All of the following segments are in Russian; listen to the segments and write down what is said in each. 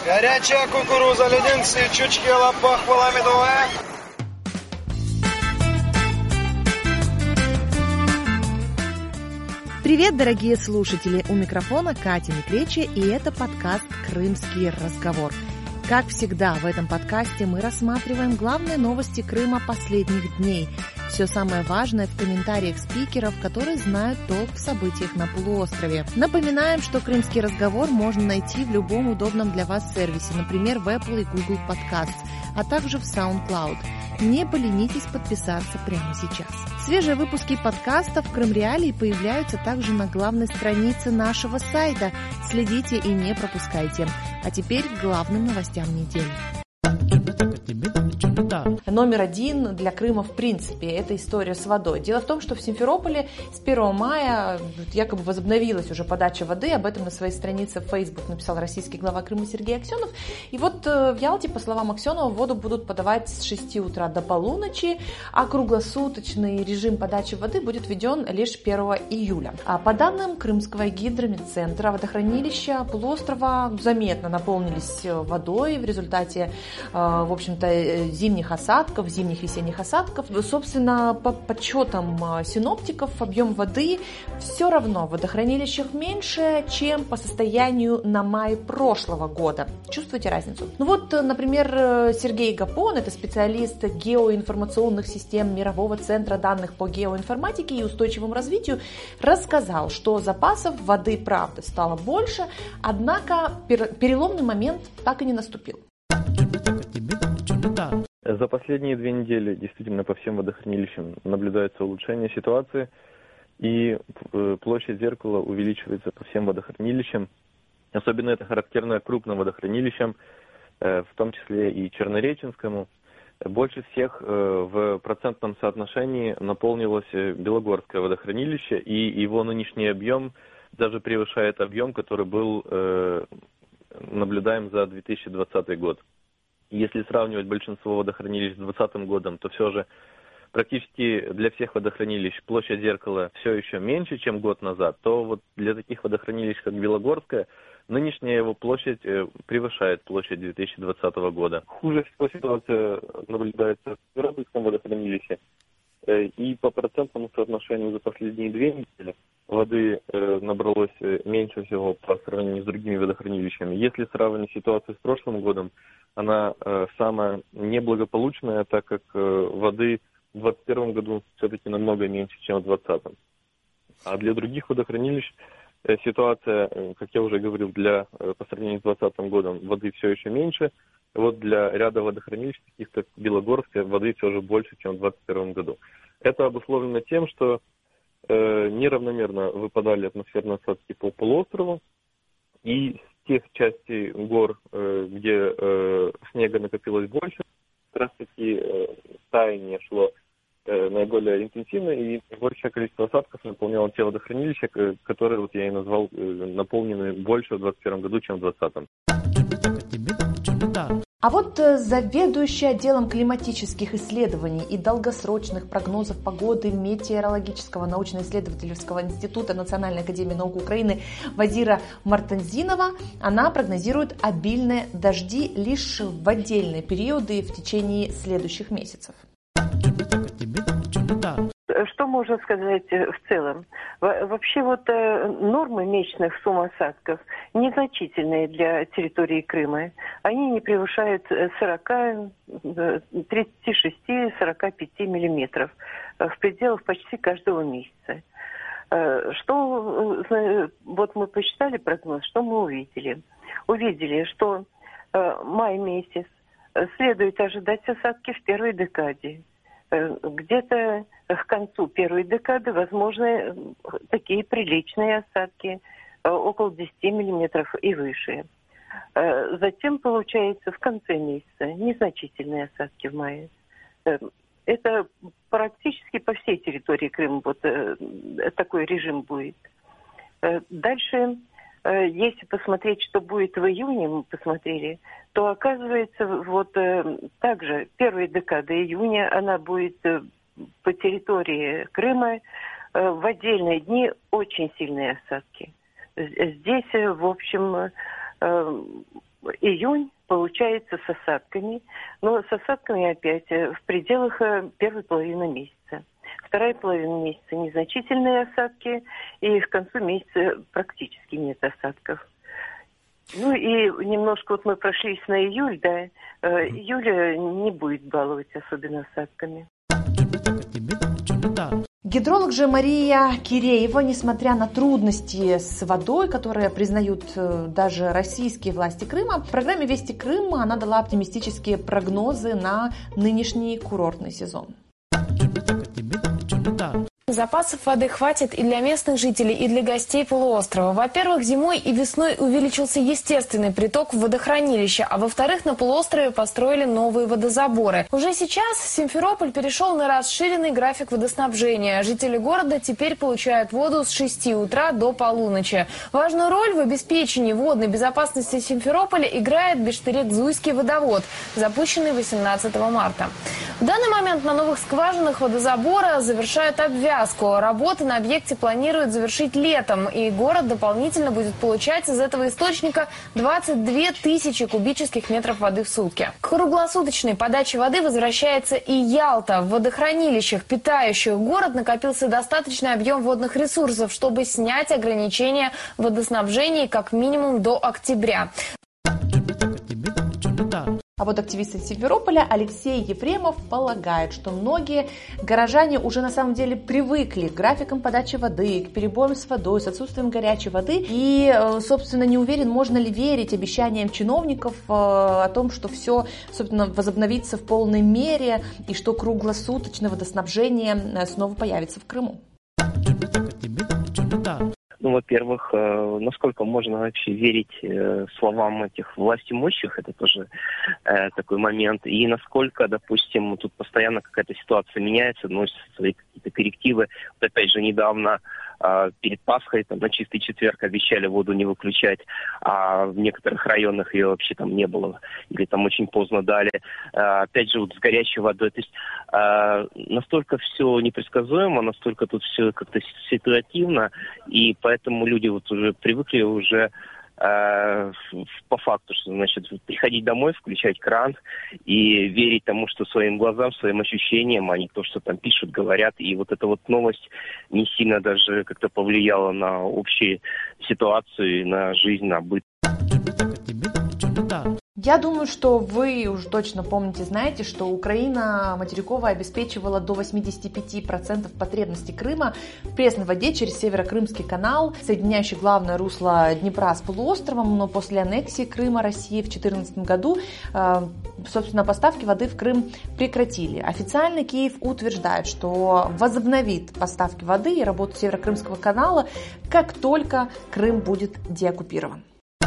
Горячая кукуруза, леденцы, чучки, лопахвала медовая. Привет, дорогие слушатели! У микрофона Катя Микречи, и это подкаст «Крымский разговор». Как всегда, в этом подкасте мы рассматриваем главные новости Крыма последних дней. Все самое важное в комментариях спикеров, которые знают толк в событиях на полуострове. Напоминаем, что «Крымский разговор» можно найти в любом удобном для вас сервисе, например, в Apple и Google Podcasts, а также в SoundCloud. Не поленитесь подписаться прямо сейчас. Свежие выпуски подкастов «Крым Реалии» появляются также на главной странице нашего сайта. Следите и не пропускайте. А теперь к главным новостям недели. Номер один для Крыма в принципе – это история с водой. Дело в том, что в Симферополе с 1 мая якобы возобновилась уже подача воды. Об этом на своей странице в Facebook написал российский глава Крыма Сергей Аксенов. И вот в Ялте, по словам Аксенова, воду будут подавать с 6 утра до полуночи, а круглосуточный режим подачи воды будет введен лишь 1 июля. А по данным Крымского гидрометцентра, водохранилища полуострова заметно наполнились водой в результате, в общем-то, зимних весенних осадков. Собственно, по подсчетам синоптиков, объем воды все равно в водохранилищах меньше, чем по состоянию на май прошлого года. Чувствуете разницу? Ну вот, например, Сергей Гапон, это специалист геоинформационных систем Мирового центра данных по геоинформатике и устойчивому развитию, рассказал, что запасов воды, правда, стало больше, однако переломный момент так и не наступил. За последние 2 недели действительно по всем водохранилищам наблюдается улучшение ситуации, и площадь зеркала увеличивается по всем водохранилищам. Особенно это характерно крупным водохранилищам, в том числе и Чернореченскому. Больше всех в процентном соотношении наполнилось Белогорское водохранилище, и его нынешний объем даже превышает объем, который был наблюдаем за 2020 год. Если сравнивать большинство водохранилищ с 2020 годом, то все же практически для всех водохранилищ площадь зеркала все еще меньше, чем год назад, то вот для таких водохранилищ, как Белогорское, нынешняя его площадь превышает площадь 2020 года. Хуже всего ситуация наблюдается в Северодвинском водохранилище. И по процентному соотношению за последние 2 недели воды набралось меньше всего по сравнению с другими водохранилищами. Если сравнивать ситуацию с прошлым годом, она самая неблагополучная, так как воды в 2021 году все-таки намного меньше, чем в 2020. А для других водохранилищ ситуация, как я уже говорил, по сравнению с 2020 годом воды все еще меньше. Вот для ряда водохранилищ, таких как Белогорское, воды все же больше, чем в 2021 году. Это обусловлено тем, что неравномерно выпадали атмосферные осадки по полуострову, и с тех частей гор, где снега накопилось больше, как раз таки таяние шло наиболее интенсивно, и большее количество осадков наполняло те водохранилища, которые, вот я и назвал, наполнены больше в 2021 году, чем в 2020. А вот заведующий отделом климатических исследований и долгосрочных прогнозов погоды Метеорологического научно-исследовательского института Национальной академии наук Украины Вазира Мартензинова, она прогнозирует обильные дожди лишь в отдельные периоды в течение следующих месяцев. Что можно сказать в целом? Вообще нормы месячных сумм осадков незначительные для территории Крыма. Они не превышают 36-45 миллиметров в пределах почти каждого месяца. Вот мы посчитали прогноз, что мы увидели? Увидели, что май месяц следует ожидать осадки в первой декаде. Где-то к концу первой декады возможны такие приличные осадки, около 10 миллиметров и выше. Затем, получается, в конце месяца незначительные осадки в мае. Это практически по всей территории Крыма такой режим будет. Дальше, если посмотреть, что будет в июне, мы посмотрели, то оказывается, также первая декада июня, она будет по территории Крыма в отдельные дни очень сильные осадки. Здесь, в общем, июнь получается с осадками, но с осадками опять в пределах первой половины месяца. Вторая половина месяца незначительные осадки, и к концу месяца практически нет осадков. Ну и немножко вот мы прошлись на июль, да, июля не будет баловать особенно осадками. Гидролог же Мария Киреева, несмотря на трудности с водой, которые признают даже российские власти Крыма, в программе «Вести Крым» она дала оптимистические прогнозы на нынешний курортный сезон. Запасов воды хватит и для местных жителей, и для гостей полуострова. Во-первых, зимой и весной увеличился естественный приток в водохранилище, а во-вторых, на полуострове построили новые водозаборы. Уже сейчас Симферополь перешел на расширенный график водоснабжения. Жители города теперь получают воду с 6 утра до полуночи. Важную роль в обеспечении водной безопасности Симферополя играет Бештерек-Зуйский водовод, запущенный 18 марта. В данный момент на новых скважинах водозабора завершают обвязку. Работы на объекте планируют завершить летом, и город дополнительно будет получать из этого источника 22 тысячи кубических метров воды в сутки. К круглосуточной подаче воды возвращается и Ялта. В водохранилищах, питающих город, накопился достаточный объем водных ресурсов, чтобы снять ограничения в водоснабжении как минимум до октября. А вот активист из Симферополя Алексей Ефремов полагает, что многие горожане уже на самом деле привыкли к графикам подачи воды, к перебоям с водой, с отсутствием горячей воды. И, собственно, не уверен, можно ли верить обещаниям чиновников о том, что все, собственно, возобновится в полной мере и что круглосуточное водоснабжение снова появится в Крыму. Ну, во-первых, насколько можно вообще верить словам этих властимущих, это тоже такой момент. И насколько, допустим, тут постоянно какая-то ситуация меняется, вносятся свои какие-то коррективы. Вот опять же, недавно перед Пасхой там, на чистый четверг обещали воду не выключать, а в некоторых районах ее вообще там не было. Или там очень поздно дали. Опять же, вот с горячей водой. То есть настолько все непредсказуемо, настолько тут все как-то ситуативно, и поэтому люди вот уже привыкли уже по факту, что значит приходить домой, включать кран и верить тому, что своим глазам, своим ощущениям, а не то, что там пишут, говорят. И вот эта вот новость не сильно даже как-то повлияла на общую ситуацию, на жизнь, на быт. Я думаю, что вы уже точно помните, знаете, что Украина материковая обеспечивала до 85% потребностей Крыма в пресной воде через Северокрымский канал, соединяющий главное русло Днепра с полуостровом, но после аннексии Крыма России в 2014 году, собственно, поставки воды в Крым прекратили. Официально Киев утверждает, что возобновит поставки воды и работу Северокрымского канала, как только Крым будет деоккупирован.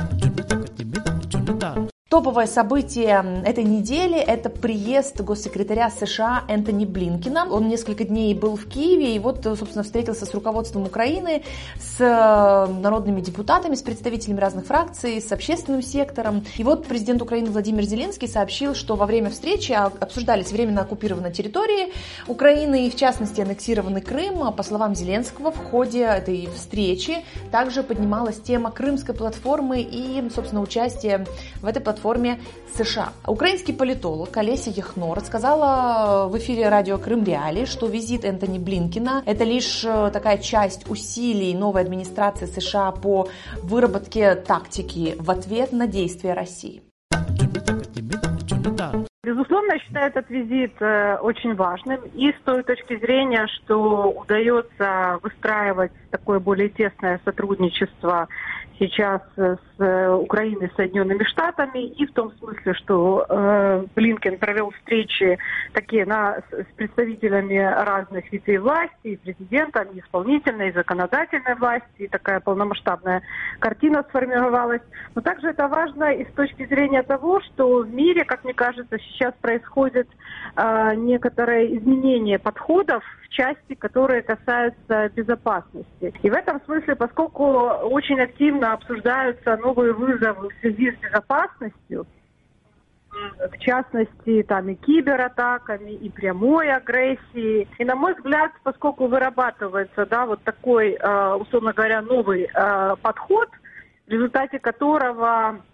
Топовое событие этой недели – это приезд госсекретаря США Энтони Блинкена. Он несколько дней был в Киеве и вот, собственно, встретился с руководством Украины, с народными депутатами, с представителями разных фракций, с общественным сектором. И вот президент Украины Владимир Зеленский сообщил, что во время встречи обсуждались временно оккупированные территории Украины и, в частности, аннексированный Крым. По словам Зеленского, в ходе этой встречи также поднималась тема Крымской платформы и, собственно, участие в этой платформе США. Украинский политолог Олеся Яхно рассказала в эфире радио Крым Реалии, что визит Энтони Блинкена – это лишь такая часть усилий новой администрации США по выработке тактики в ответ на действия России. Безусловно, я считаю этот визит очень важным и с той точки зрения, что удается выстраивать такое более тесное сотрудничество сейчас с Украиной и Соединенными Штатами, и в том смысле, что Блинкен провел встречи такие с представителями разных ветвей власти, и президентом, и исполнительной, и законодательной власти, и такая полномасштабная картина сформировалась. Но также это важно и с точки зрения того, что в мире, как мне кажется, сейчас происходит некоторое изменение подходов в части, которые касаются безопасности. И в этом смысле, поскольку очень активно обсуждаются новые вызовы в связи с безопасностью, в частности, там и кибератаками, и прямой агрессией. И, на мой взгляд, поскольку вырабатывается, вот такой, условно говоря, новый подход, в результате которого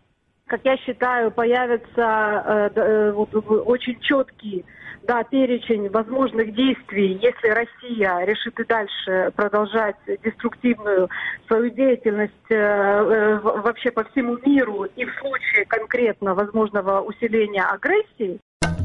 как я считаю, появится очень четкий перечень возможных действий, если Россия решит и дальше продолжать деструктивную свою деятельность вообще по всему миру и в случае конкретно возможного усиления агрессии.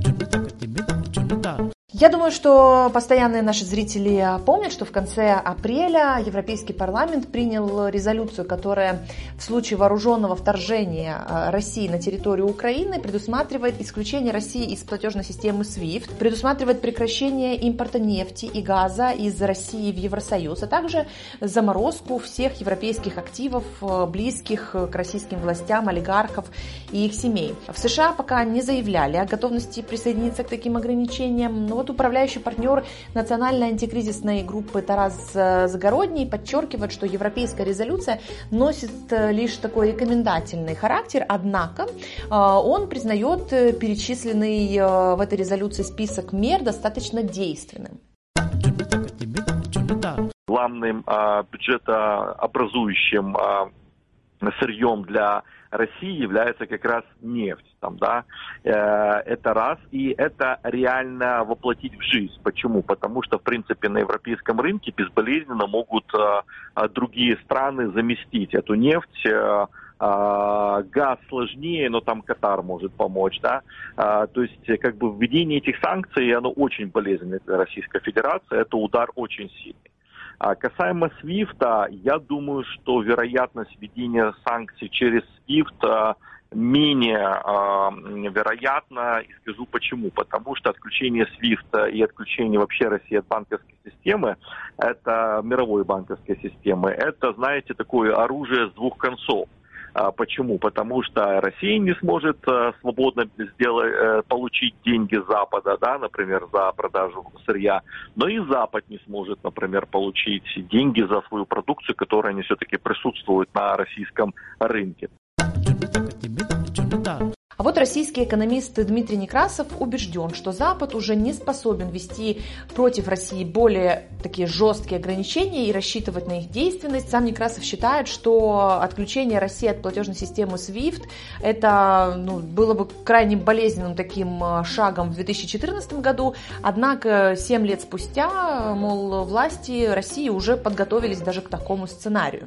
Я думаю, что постоянные наши зрители помнят, что в конце апреля Европейский парламент принял резолюцию, которая в случае вооруженного вторжения России на территорию Украины предусматривает исключение России из платежной системы SWIFT, предусматривает прекращение импорта нефти и газа из России в Евросоюз, а также заморозку всех европейских активов, близких к российским властям, олигархов и их семей. В США пока не заявляли о готовности присоединиться к таким ограничениям, но управляющий партнер национальной антикризисной группы Тарас Загородний подчеркивает, что европейская резолюция носит лишь такой рекомендательный характер, однако он признает перечисленный в этой резолюции список мер достаточно действенным. Главным бюджетообразующим сырьем для России является как раз нефть. Это раз, и это реально воплотить в жизнь. Почему? Потому что, в принципе, на европейском рынке безболезненно могут другие страны заместить эту нефть. Газ сложнее, но там Катар может помочь, То есть, введение этих санкций, оно очень болезненно для Российской Федерации, это удар очень сильный. Касаемо SWIFT, я думаю, что вероятность введения санкций через SWIFT менее вероятна, и скажу почему. Потому что отключение SWIFT и отключение вообще России от банковской системы, это мировой банковской системы, это, знаете, такое оружие с двух концов. Почему? Потому что Россия не сможет свободно получить деньги Запада, например, за продажу сырья, но и Запад не сможет, например, получить деньги за свою продукцию, которая не все-таки присутствует на российском рынке. А вот российский экономист Дмитрий Некрасов убежден, что Запад уже не способен ввести против России более такие жесткие ограничения и рассчитывать на их действенность. Сам Некрасов считает, что отключение России от платежной системы SWIFT это было бы крайне болезненным таким шагом в 2014 году. Однако 7 лет спустя, власти России уже подготовились даже к такому сценарию.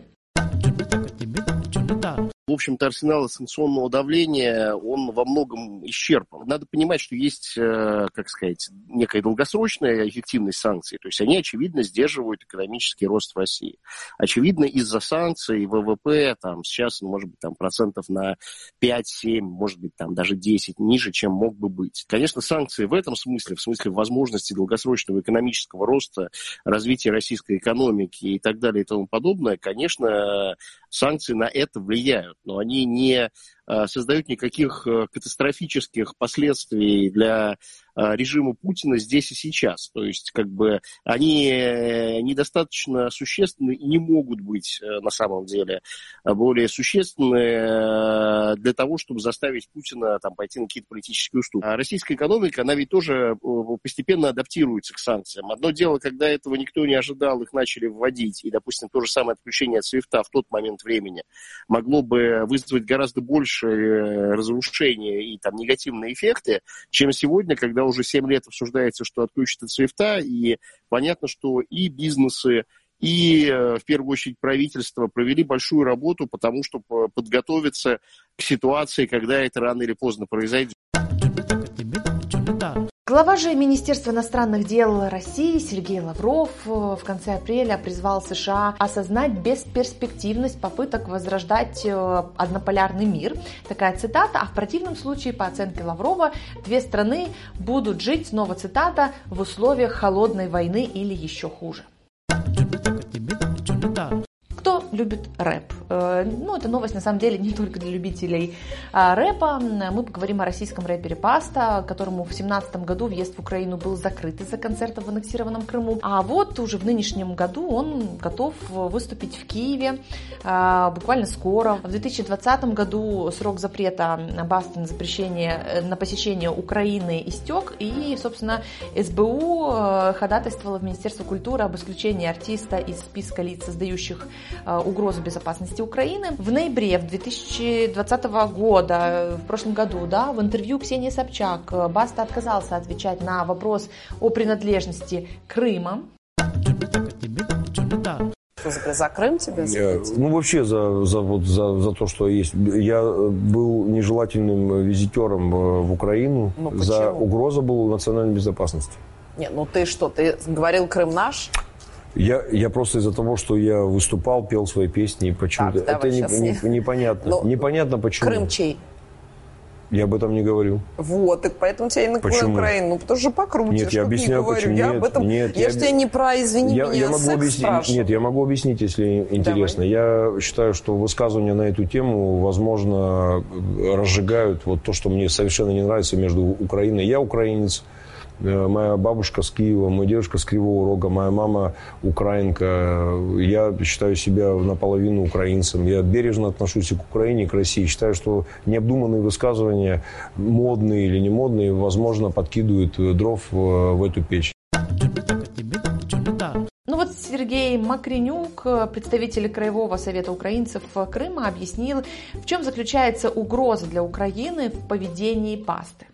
В общем-то, арсенал санкционного давления, он во многом исчерпан. Надо понимать, что есть, некая долгосрочная эффективность санкций. То есть они, очевидно, сдерживают экономический рост в России. Очевидно, из-за санкций ВВП сейчас, может быть, процентов на 5-7, может быть, даже 10 ниже, чем мог бы быть. Конечно, санкции в этом смысле, в смысле возможности долгосрочного экономического роста, развития российской экономики и так далее и тому подобное, конечно, санкции на это влияют, но они не создают никаких катастрофических последствий для режима Путина здесь и сейчас. То есть, они недостаточно существенны и не могут быть, на самом деле, более существенны для того, чтобы заставить Путина пойти на какие-то политические уступки. А российская экономика, она ведь тоже постепенно адаптируется к санкциям. Одно дело, когда этого никто не ожидал, их начали вводить, и, допустим, то же самое отключение от SWIFT в тот момент времени могло бы вызвать гораздо больше разрушения и негативные эффекты, чем сегодня, когда уже 7 лет обсуждается, что отключат от SWIFT, и понятно, что и бизнесы, и, в первую очередь, правительство провели большую работу, потому что подготовиться к ситуации, когда это рано или поздно произойдет. Глава же Министерства иностранных дел России Сергей Лавров в конце апреля призвал США осознать бесперспективность попыток возрождать однополярный мир. Такая цитата. А в противном случае, по оценке Лаврова, две страны будут жить, снова цитата, в условиях холодной войны или еще хуже. Кто любит рэп? Это новость, на самом деле, не только для любителей рэпа. Мы поговорим о российском рэпере Баста, которому в 2017 году въезд в Украину был закрыт из-за концерта в аннексированном Крыму. А вот уже в нынешнем году он готов выступить в Киеве буквально скоро. В 2020 году срок запрета Басты на посещение Украины истек, и, собственно, СБУ ходатайствовала в Министерство культуры об исключении артиста из списка лиц, создающих угрозу безопасности Украины. В ноябре 2020 года, в прошлом году, да, в интервью Ксении Собчак Баста отказался отвечать на вопрос о принадлежности Крыма. За Крым тебе? Ну, вообще за то, что есть. Я был нежелательным визитером в Украину. За угрозу была национальной безопасности. Нет, ну ты что, ты говорил «Крым наш»? Я просто из-за того, что я выступал, пел свои песни, почему-то. Это непонятно. Непонятно почему. Крым чей? Я об этом не говорю. Вот, так поэтому тебя и на Украину. Ну, потому что покруче, нет, я объясняю, не говорю. Почему. Я об этом, я же тебя не про, извини меня, секс спрашиваю. Нет, я могу объяснить, если интересно. Давай. Я считаю, что высказывания на эту тему, возможно, разжигают вот то, что мне совершенно не нравится между Украиной. Я украинец. Моя бабушка с Киева, моя девушка с Кривого Рога, моя мама украинка. Я считаю себя наполовину украинцем. Я бережно отношусь и к Украине, и к России. Считаю, что необдуманные высказывания, модные или не модные, возможно, подкидывают дров в эту печь. Ну вот Сергей Макренюк, представитель Краевого совета украинцев Крыма, объяснил, в чем заключается угроза для Украины в поведении Басти.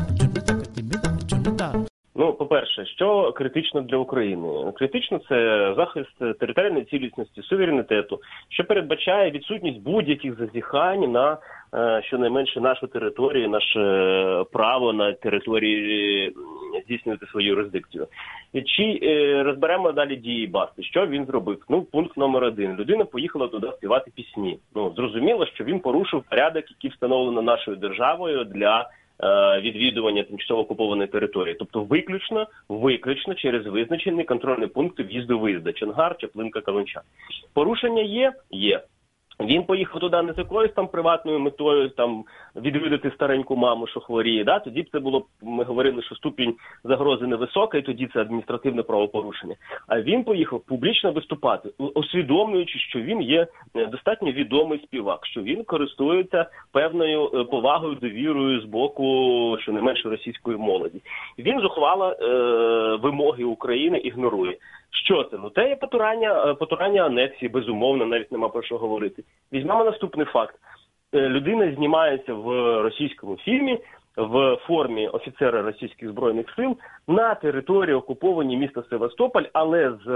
Ну, по-перше, що критично для України? Критично – це захист територіальної цілісності, суверенітету, що передбачає відсутність будь-яких зазіхань на, щонайменше, нашу територію, наше право на території здійснювати свою юрисдикцію. Чи розберемо далі дії Басти? Що він зробив? Ну, пункт номер 1. Людина поїхала туди співати пісні. Ну, зрозуміло, що він порушив порядок, який встановлено нашою державою для відвідування тимчасово окупованої території. Тобто виключно через визначений контрольний пункт в'їзду-виїзду. Чонгар, Чаплинка, Калинча. Порушення є? Є. Він поїхав туди не з якоюсь там приватною метою, там відвідати стареньку маму, що хворіє. Да? Тоді б це було, ми говорили, що ступінь загрози невисока, і тоді це адміністративне правопорушення. А він поїхав публічно виступати, усвідомлюючи, що він є достатньо відомий співак, що він користується певною повагою, довірою з боку, що не менше, російської молоді. Він зухвало вимоги України ігнорує. Що це? Ну, це є потурання анексії, безумовно, навіть нема про що говорити. Візьмемо наступний факт. Людина знімається в російському фільмі в формі офіцера російських збройних сил на території окуповані міста Севастополь, але з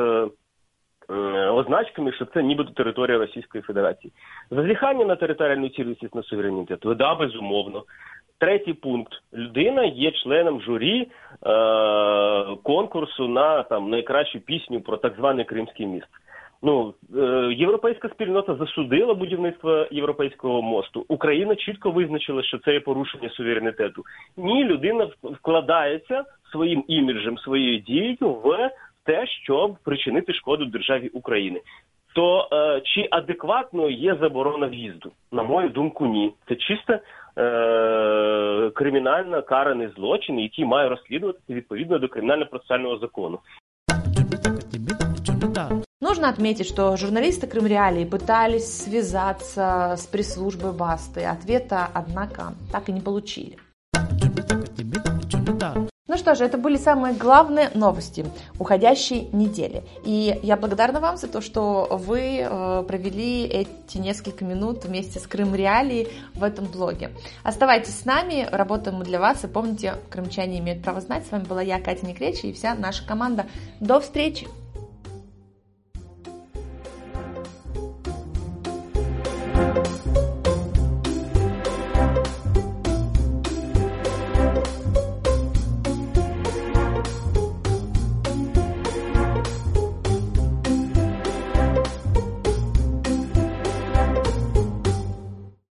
означками, що це нібито територія Російської Федерації. Зазіхання на територіальну цілісність, на суверенітет, да, безумовно. Третій пункт. Людина є членом журі конкурсу на там найкращу пісню про так званий Кримський міст. Ну, європейська спільнота засудила будівництво Європейського мосту. Україна чітко визначила, що це є порушення суверенітету. Ні, людина вкладається своїм іміджем, своєю дією в те, щоб причинити шкоду державі України. То чи адекватно є заборона в'їзду? На мою думку, ні. Це чисто кримінально караний злочин, який має розслідуватися відповідно до кримінально-процесуального закону. Нужно отметить, что журналисты Крымреалии пытались связаться с пресс-службой Басты. Ответа, однако, так и не получили. Ну что же, это были самые главные новости уходящей недели. И я благодарна вам за то, что вы провели эти несколько минут вместе с Крымреалией в этом блоге. Оставайтесь с нами, работаем мы для вас. И помните, крымчане имеют право знать. С вами была я, Катя Некречи, и вся наша команда. До встречи!